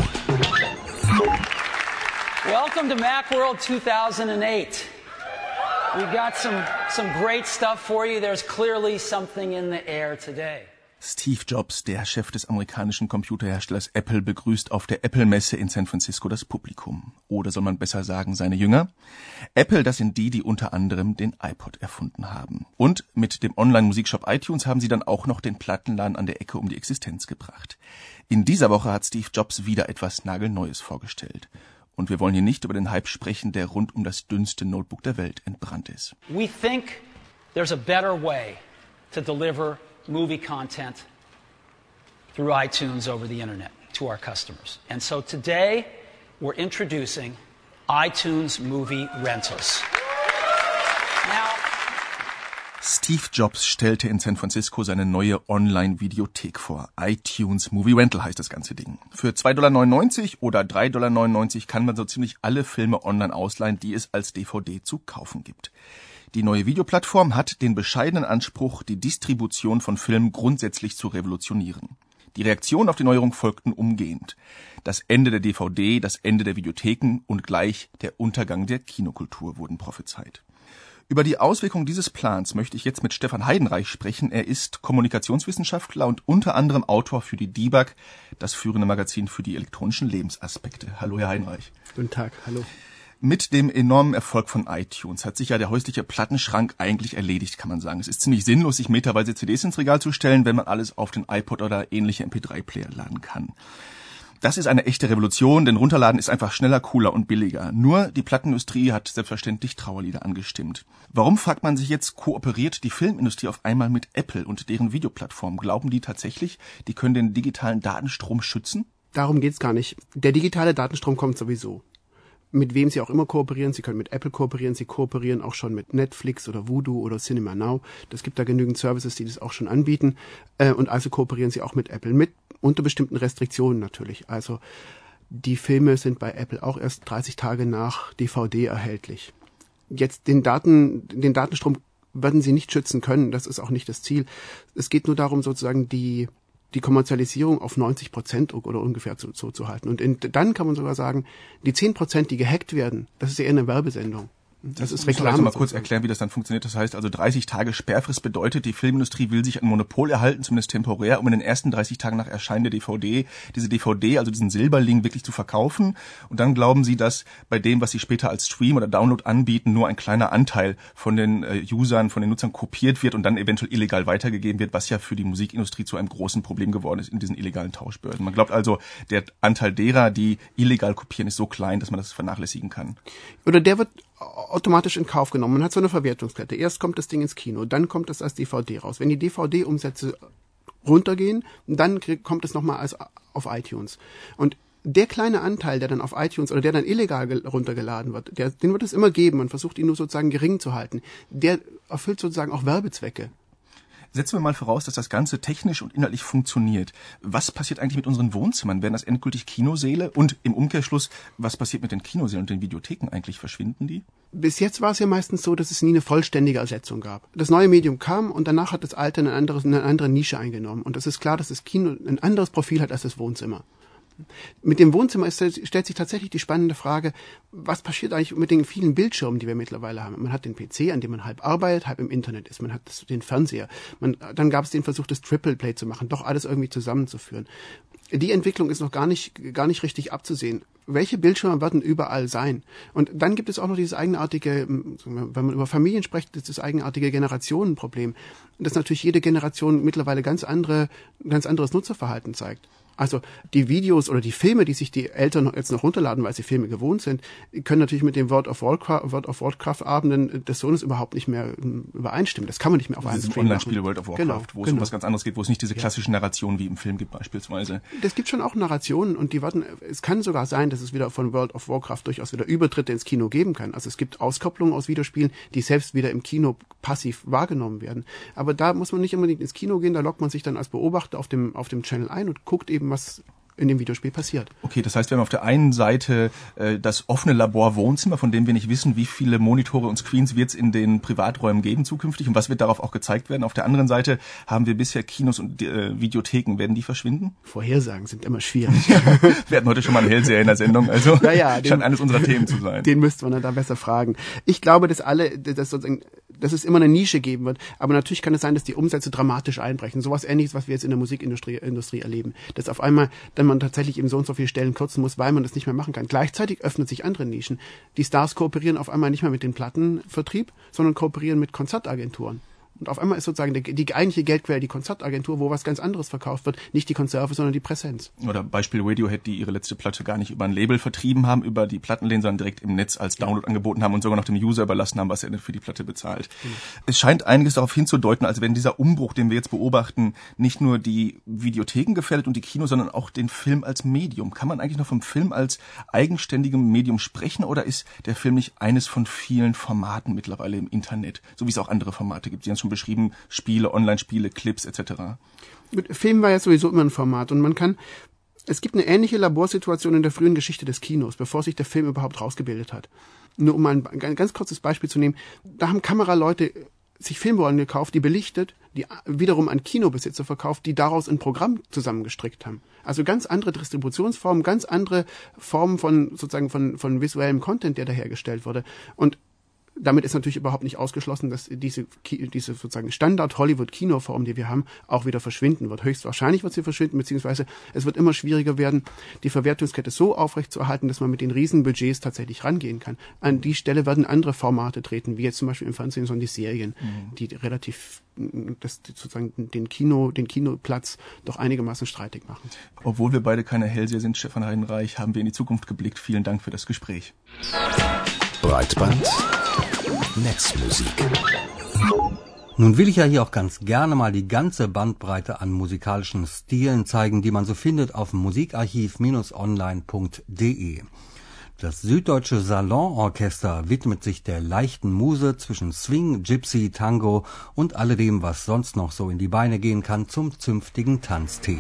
Welcome to Macworld 2008. We got some great stuff for you. There's clearly something in the air today. Steve Jobs, der Chef des amerikanischen Computerherstellers Apple, begrüßt auf der Apple-Messe in San Francisco das Publikum. Oder soll man besser sagen, seine Jünger? Apple, das sind die unter anderem den iPod erfunden haben. Und mit dem Online-Musikshop iTunes haben sie dann auch noch den Plattenladen an der Ecke um die Existenz gebracht. In dieser Woche hat Steve Jobs wieder etwas nagelneues vorgestellt. Und wir wollen hier nicht über den Hype sprechen, der rund um das dünnste Notebook der Welt entbrannt ist. We think there's a better way to deliver movie content through iTunes over the internet to our customers. And so today we're introducing iTunes Movie Rentals. Now, Steve Jobs stellte in San Francisco seine neue Online-Videothek vor. iTunes Movie Rental heißt das ganze Ding. Für $2,99 oder $3,99 kann man so ziemlich alle Filme online ausleihen, die es als DVD zu kaufen gibt. Die neue Videoplattform hat den bescheidenen Anspruch, die Distribution von Filmen grundsätzlich zu revolutionieren. Die Reaktionen auf die Neuerung folgten umgehend. Das Ende der DVD, das Ende der Videotheken und gleich der Untergang der Kinokultur wurden prophezeit. Über die Auswirkungen dieses Plans möchte ich jetzt mit Stefan Heidenreich sprechen. Er ist Kommunikationswissenschaftler und unter anderem Autor für die Debug, das führende Magazin für die elektronischen Lebensaspekte. Hallo, Herr Heidenreich. Guten Tag, hallo. Mit dem enormen Erfolg von iTunes hat sich ja der häusliche Plattenschrank eigentlich erledigt, kann man sagen. Es ist ziemlich sinnlos, sich meterweise CDs ins Regal zu stellen, wenn man alles auf den iPod oder ähnliche MP3-Player laden kann. Das ist eine echte Revolution, denn runterladen ist einfach schneller, cooler und billiger. Nur die Plattenindustrie hat selbstverständlich Trauerlieder angestimmt. Warum, fragt man sich jetzt, kooperiert die Filmindustrie auf einmal mit Apple und deren Videoplattform? Glauben die tatsächlich, die können den digitalen Datenstrom schützen? Darum geht's gar nicht. Der digitale Datenstrom kommt sowieso. Mit wem Sie auch immer kooperieren. Sie können mit Apple kooperieren, Sie kooperieren auch schon mit Netflix oder Vudu oder Cinema Now. Es gibt da genügend Services, die das auch schon anbieten. Und also kooperieren Sie auch mit Apple, mit unter bestimmten Restriktionen natürlich. Also die Filme sind bei Apple auch erst 30 Tage nach DVD erhältlich. Jetzt den Datenstrom werden Sie nicht schützen können, das ist auch nicht das Ziel. Es geht nur darum, sozusagen die Kommerzialisierung auf 90% oder ungefähr zu halten. Und dann kann man sogar sagen, die 10%, die gehackt werden, das ist eher eine Werbesendung. Das ist Reklame. Also mal kurz erklären, wie das dann funktioniert. Das heißt also 30 Tage Sperrfrist bedeutet, die Filmindustrie will sich ein Monopol erhalten, zumindest temporär, um in den ersten 30 Tagen nach Erscheinen der DVD, diese DVD, also diesen Silberling, wirklich zu verkaufen. Und dann glauben sie, dass bei dem, was sie später als Stream oder Download anbieten, nur ein kleiner Anteil von den Usern, von den Nutzern kopiert wird und dann eventuell illegal weitergegeben wird, was ja für die Musikindustrie zu einem großen Problem geworden ist in diesen illegalen Tauschbörsen. Man glaubt also, der Anteil derer, die illegal kopieren, ist so klein, dass man das vernachlässigen kann. Oder der wird automatisch in Kauf genommen. Man hat so eine Verwertungskette. Erst kommt das Ding ins Kino, dann kommt es als DVD raus. Wenn die DVD-Umsätze runtergehen, dann kommt es nochmal auf iTunes. Und der kleine Anteil, der dann auf iTunes oder der dann illegal runtergeladen wird, den wird es immer geben. Man versucht ihn nur sozusagen gering zu halten. Der erfüllt sozusagen auch Werbezwecke. Setzen wir mal voraus, dass das Ganze technisch und inhaltlich funktioniert. Was passiert eigentlich mit unseren Wohnzimmern? Werden das endgültig Kinosäle? Und im Umkehrschluss, was passiert mit den Kinosälen und den Videotheken eigentlich? Verschwinden die? Bis jetzt war es ja meistens so, dass es nie eine vollständige Ersetzung gab. Das neue Medium kam und danach hat das alte eine andere Nische eingenommen. Und es ist klar, dass das Kino ein anderes Profil hat als das Wohnzimmer. Mit dem Wohnzimmer stellt sich tatsächlich die spannende Frage, was passiert eigentlich mit den vielen Bildschirmen, die wir mittlerweile haben. Man hat den PC, an dem man halb arbeitet, halb im Internet ist. Man hat den Fernseher. Dann gab es den Versuch, das Triple Play zu machen, doch alles irgendwie zusammenzuführen. Die Entwicklung ist noch gar nicht richtig abzusehen. Welche Bildschirme werden überall sein? Und dann gibt es auch noch dieses eigenartige, wenn man über Familien spricht, das eigenartige Generationenproblem, dass natürlich jede Generation mittlerweile ganz anderes Nutzerverhalten zeigt. Also die Videos oder die Filme, die sich die Eltern jetzt noch runterladen, weil sie Filme gewohnt sind, können natürlich mit den World of Warcraft-Abenden des Sohnes überhaupt nicht mehr übereinstimmen. Das kann man nicht mehr auf einen Stream machen. Online-Spiele World of Warcraft, wo es um was ganz anderes geht, wo es nicht diese klassischen Narrationen wie im Film gibt beispielsweise. Das gibt schon auch Narrationen und es kann sogar sein, dass es wieder von World of Warcraft durchaus wieder Übertritte ins Kino geben kann. Also es gibt Auskopplungen aus Videospielen, die selbst wieder im Kino passiv wahrgenommen werden. Aber da muss man nicht unbedingt ins Kino gehen, da loggt man sich dann als Beobachter auf dem Channel ein und guckt eben, was in dem Videospiel passiert. Okay, das heißt, wir haben auf der einen Seite das offene Labor-Wohnzimmer, von dem wir nicht wissen, wie viele Monitore und Screens wird es in den Privaträumen geben zukünftig und was wird darauf auch gezeigt werden. Auf der anderen Seite haben wir bisher Kinos und Videotheken. Werden die verschwinden? Vorhersagen sind immer schwierig. Wir hatten heute schon mal eine Hellseher in der Sendung, also naja, scheint eines unserer Themen zu sein. Den müsste man da besser fragen. Ich glaube, dass es immer eine Nische geben wird, aber natürlich kann es sein, dass die Umsätze dramatisch einbrechen. Sowas Ähnliches, was wir jetzt in der Musikindustrie erleben. Dass auf einmal dann man tatsächlich eben so und so viele Stellen kürzen muss, weil man das nicht mehr machen kann. Gleichzeitig öffnen sich andere Nischen. Die Stars kooperieren auf einmal nicht mehr mit dem Plattenvertrieb, sondern kooperieren mit Konzertagenturen. Und auf einmal ist sozusagen die eigentliche Geldquelle die Konzertagentur, wo was ganz anderes verkauft wird. Nicht die Konserve, sondern die Präsenz. Oder Beispiel Radiohead, die ihre letzte Platte gar nicht über ein Label vertrieben haben, über die Plattenläden, sondern direkt im Netz als Download angeboten haben und sogar noch dem User überlassen haben, was er denn für die Platte bezahlt. Es scheint einiges darauf hinzudeuten, als wenn dieser Umbruch, den wir jetzt beobachten, nicht nur die Videotheken gefährdet und die Kinos, sondern auch den Film als Medium. Kann man eigentlich noch vom Film als eigenständigem Medium sprechen oder ist der Film nicht eines von vielen Formaten mittlerweile im Internet, so wie es auch andere Formate gibt? Sie haben es schon beschrieben, Spiele, Online-Spiele, Clips etc. Film war ja sowieso immer ein Format und es gibt eine ähnliche Laborsituation in der frühen Geschichte des Kinos, bevor sich der Film überhaupt rausgebildet hat. Nur um mal ein ganz kurzes Beispiel zu nehmen, da haben Kameraleute sich Filmrollen gekauft, die belichtet, die wiederum an Kinobesitzer verkauft, die daraus ein Programm zusammengestrickt haben. Also ganz andere Distributionsformen, ganz andere Formen von visuellem Content, der da hergestellt wurde. Und damit ist natürlich überhaupt nicht ausgeschlossen, dass diese sozusagen Standard-Hollywood-Kinoform, die wir haben, auch wieder verschwinden wird. Höchstwahrscheinlich wird sie verschwinden, beziehungsweise es wird immer schwieriger werden, die Verwertungskette so aufrechtzuerhalten, dass man mit den Riesenbudgets tatsächlich rangehen kann. An die Stelle werden andere Formate treten, wie jetzt zum Beispiel im Fernsehen, sondern die Serien, die relativ den Kinoplatz doch einigermaßen streitig machen. Obwohl wir beide keine Hellseher sind, Stefan Heidenreich, haben wir in die Zukunft geblickt. Vielen Dank für das Gespräch. Breitband Netzmusik. Nun will ich ja hier auch ganz gerne mal die ganze Bandbreite an musikalischen Stilen zeigen, die man so findet auf musikarchiv-online.de. Das Süddeutsche Salonorchester widmet sich der leichten Muse zwischen Swing, Gypsy, Tango und alledem, was sonst noch so in die Beine gehen kann, zum zünftigen Tanztee.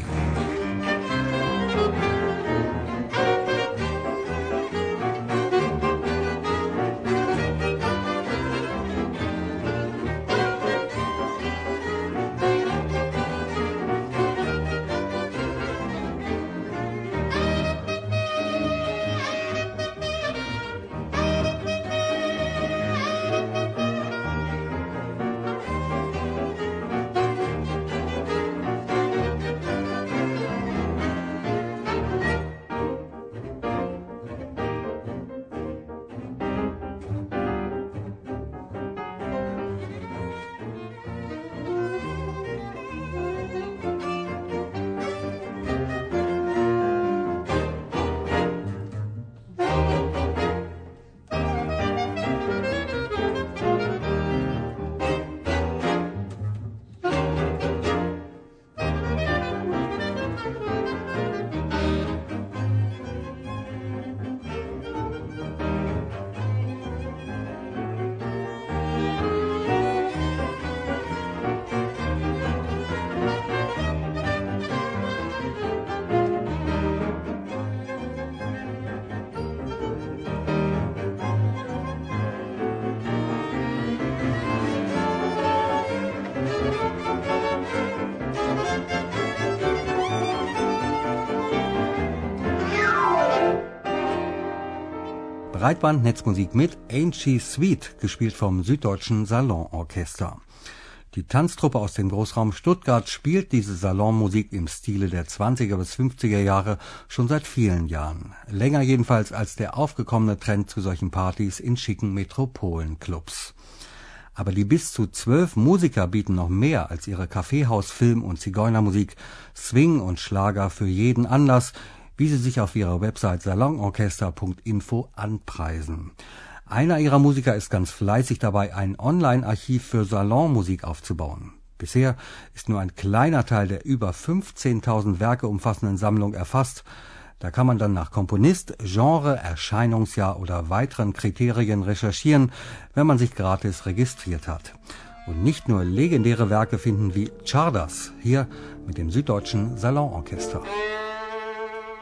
Breitband Netzmusik mit Ain't She Sweet, gespielt vom Süddeutschen Salonorchester. Die Tanztruppe aus dem Großraum Stuttgart spielt diese Salonmusik im Stile der 20er bis 50er Jahre schon seit vielen Jahren. Länger jedenfalls als der aufgekommene Trend zu solchen Partys in schicken Metropolenclubs. Aber die bis zu 12 Musiker bieten noch mehr als ihre Kaffeehaus-, Film- und Zigeunermusik, Swing und Schlager für jeden Anlass, wie sie sich auf ihrer Website salonorchester.info anpreisen. Einer ihrer Musiker ist ganz fleißig dabei, ein Online-Archiv für Salonmusik aufzubauen. Bisher ist nur ein kleiner Teil der über 15.000 Werke umfassenden Sammlung erfasst. Da kann man dann nach Komponist, Genre, Erscheinungsjahr oder weiteren Kriterien recherchieren, wenn man sich gratis registriert hat. Und nicht nur legendäre Werke finden wie Czardas, hier mit dem Süddeutschen Salonorchester.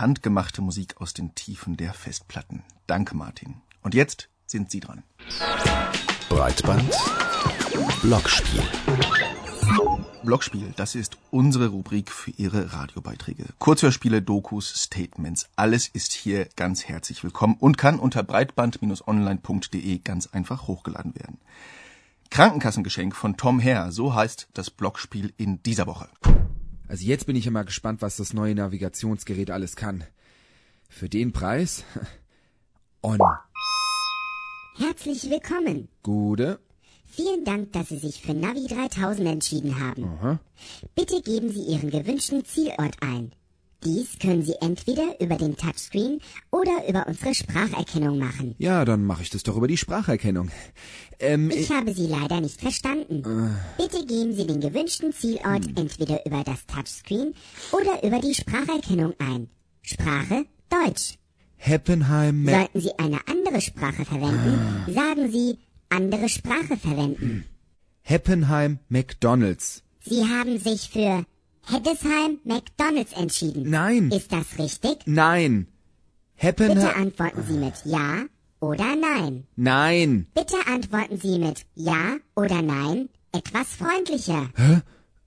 handgemachte Musik aus den Tiefen der Festplatten. Danke, Martin. Und jetzt sind Sie dran. Breitband Blockspiel. Blockspiel, das ist unsere Rubrik für Ihre Radiobeiträge. Kurzhörspiele, Dokus, Statements, alles ist hier ganz herzlich willkommen und kann unter breitband-online.de ganz einfach hochgeladen werden. Krankenkassengeschenk von Tom Herr, so heißt das Blockspiel in dieser Woche. Also jetzt bin ich ja mal gespannt, was das neue Navigationsgerät alles kann. Für den Preis? On. Herzlich willkommen. Gute. Vielen Dank, dass Sie sich für Navi 3000 entschieden haben. Aha. Bitte geben Sie Ihren gewünschten Zielort ein. Dies können Sie entweder über den Touchscreen oder über unsere Spracherkennung machen. Ja, dann mache ich das doch über die Spracherkennung. Ich habe Sie leider nicht verstanden. Bitte geben Sie den gewünschten Zielort entweder über das Touchscreen oder über die Spracherkennung ein. Sprache Deutsch. Heppenheim. Sollten Sie eine andere Sprache verwenden, sagen Sie andere Sprache verwenden. Heppenheim McDonald's. Sie haben sich für Heddesheim McDonald's entschieden. Nein. Ist das richtig? Nein. Bitte antworten Sie mit Ja oder Nein. Nein. Bitte antworten Sie mit Ja oder Nein etwas freundlicher. Hä?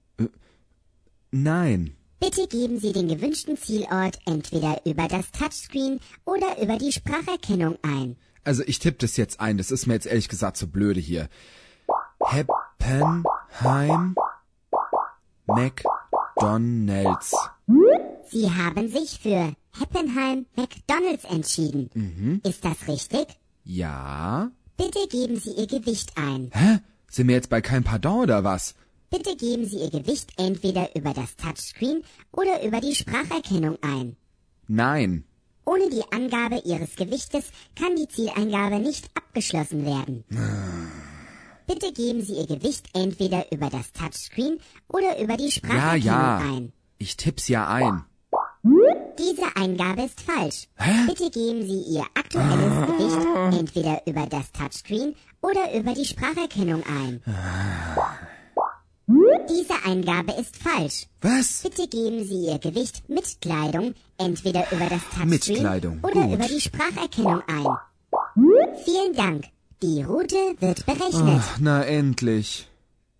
Nein. Bitte geben Sie den gewünschten Zielort entweder über das Touchscreen oder über die Spracherkennung ein. Also ich tippe das jetzt ein, das ist mir jetzt ehrlich gesagt so blöde hier. Heppenheim McDonald's. Sie haben sich für Heppenheim McDonald's entschieden. Ist das richtig? Ja. Bitte geben Sie Ihr Gewicht ein. Hä? Sind wir jetzt bei kein Pardon oder was? Bitte geben Sie Ihr Gewicht entweder über das Touchscreen oder über die Spracherkennung ein. Nein. Ohne die Angabe Ihres Gewichtes kann die Zieleingabe nicht abgeschlossen werden. Bitte geben Sie Ihr Gewicht entweder über das Touchscreen oder über die Spracherkennung ein. Ich tipp's ja ein. Diese Eingabe ist falsch. Hä? Bitte geben Sie Ihr aktuelles Gewicht entweder über das Touchscreen oder über die Spracherkennung ein. Diese Eingabe ist falsch. Was? Bitte geben Sie Ihr Gewicht mit Kleidung entweder über das Mit Touchscreen Kleidung, oder gut. über die Spracherkennung ein. Vielen Dank. Die Route wird berechnet. Ach, na endlich.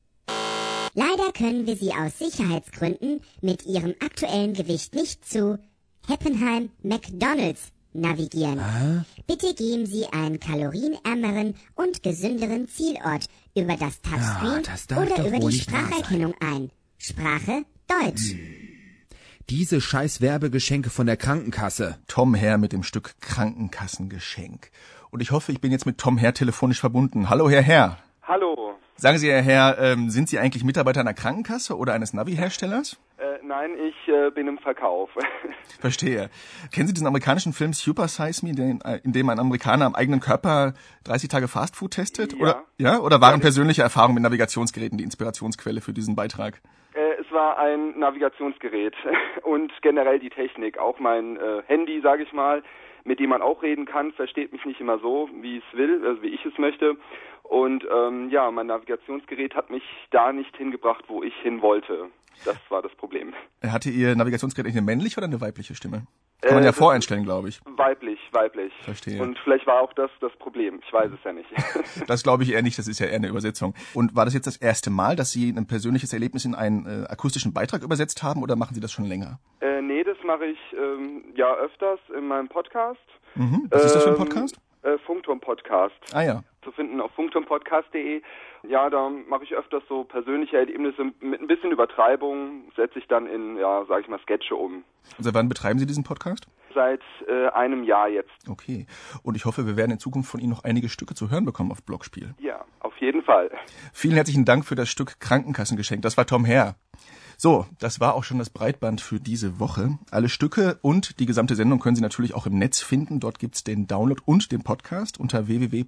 Leider können wir Sie aus Sicherheitsgründen mit Ihrem aktuellen Gewicht nicht zu Heppenheim McDonald's navigieren. Bitte geben Sie einen kalorienärmeren und gesünderen Zielort über das Touchscreen das darf oder doch über wohl die nicht wahr sein. Spracherkennung ein. Sprache Deutsch. Diese scheiß Werbegeschenke von der Krankenkasse. Tom Herr mit dem Stück Krankenkassengeschenk. Und ich hoffe, ich bin jetzt mit Tom Herr telefonisch verbunden. Hallo, Herr Herr. Hallo. Sagen Sie, Herr Herr, sind Sie eigentlich Mitarbeiter einer Krankenkasse oder eines Navi-Herstellers? Nein, ich bin im Verkauf. Verstehe. Kennen Sie diesen amerikanischen Film Super Size Me, in dem ein Amerikaner am eigenen Körper 30 Tage Fastfood testet? Ja. Oder waren persönliche Erfahrungen mit Navigationsgeräten die Inspirationsquelle für diesen Beitrag? Es war ein Navigationsgerät und generell die Technik. Auch mein Handy, sage ich mal, mit dem man auch reden kann, versteht mich nicht immer so, wie es will, also wie ich es möchte. Und mein Navigationsgerät hat mich da nicht hingebracht, wo ich hin wollte. Das war das Problem. Hatte Ihr Navigationsgerät eine männliche oder eine weibliche Stimme? Kann man ja voreinstellen, glaube ich. Weiblich. Verstehe. Und vielleicht war auch das Problem. Ich weiß es ja nicht. Das glaube ich eher nicht, das ist ja eher eine Übersetzung. Und war das jetzt das erste Mal, dass Sie ein persönliches Erlebnis in einen akustischen Beitrag übersetzt haben oder machen Sie das schon länger? Nee, das mache ich öfters in meinem Podcast. Was ist das für ein Podcast? Funkturm-Podcast. Ah ja. Zu finden auf funkturmpodcast.de. Ja, da mache ich öfters so persönliche Erlebnisse mit ein bisschen Übertreibung, setze ich dann in, sage ich mal, Sketche um. Und seit wann betreiben Sie diesen Podcast? Seit einem Jahr jetzt. Okay. Und ich hoffe, wir werden in Zukunft von Ihnen noch einige Stücke zu hören bekommen auf Blockspiel. Ja, auf jeden Fall. Vielen herzlichen Dank für das Stück Krankenkassengeschenk. Das war Tom Herr. So, das war auch schon das Breitband für diese Woche. Alle Stücke und die gesamte Sendung können Sie natürlich auch im Netz finden. Dort gibt's den Download und den Podcast unter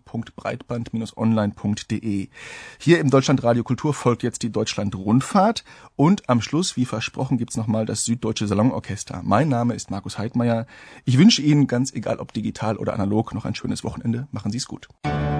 www.breitband-online.de. Hier im Deutschlandradio Kultur folgt jetzt die Deutschland-Rundfahrt und am Schluss, wie versprochen, gibt's nochmal das Süddeutsche Salonorchester. Mein Name ist Markus Heidmeier. Ich wünsche Ihnen, ganz egal ob digital oder analog, noch ein schönes Wochenende. Machen Sie es gut.